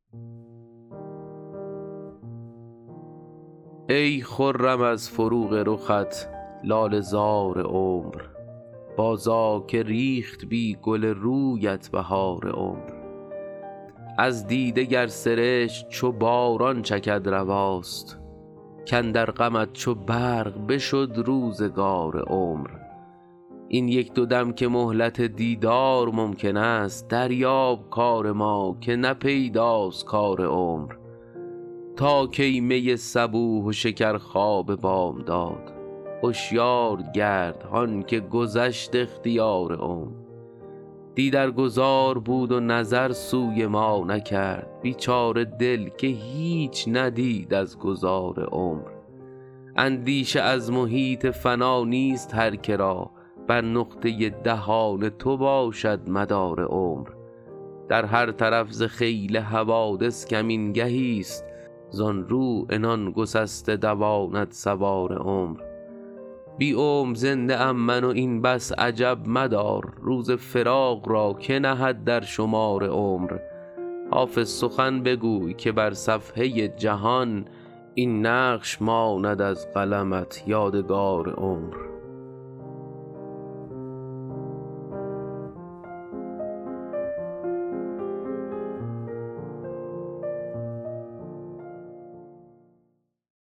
ای خرم از فروغ رخت لاله زار عمر، بازآ که ریخت بی گل رویت بهار عمر. از دیده گر سرشک چو باران چکد رواست، کاندر غمت چو برق بشد روزگار عمر. این یک دو دم که مهلت دیدار ممکن است، دریاب کار ما که نه پیداست کار عمر. تا کی می صبوح و شکر خواب بامداد، هشیار گرد هان که گذشت اختیار عمر. دی در گذار بود و نظر سوی ما نکرد، بیچاره دل که هیچ ندید از گذار عمر. اندیشه از محیط فنا نیست هر که را، بر نقطه دهان تو باشد مدار عمر. در هر طرف ز خیل حوادث کمینگهی است، زان رو عنان گسسته دواند سوار عمر. بی عمر زنده ام من و این بس عجب مدار، روز فراق را که نهد در شمار عمر. حافظ سخن بگوی که بر صفحه جهان، این نقش ماند از قلمت یادگار عمر.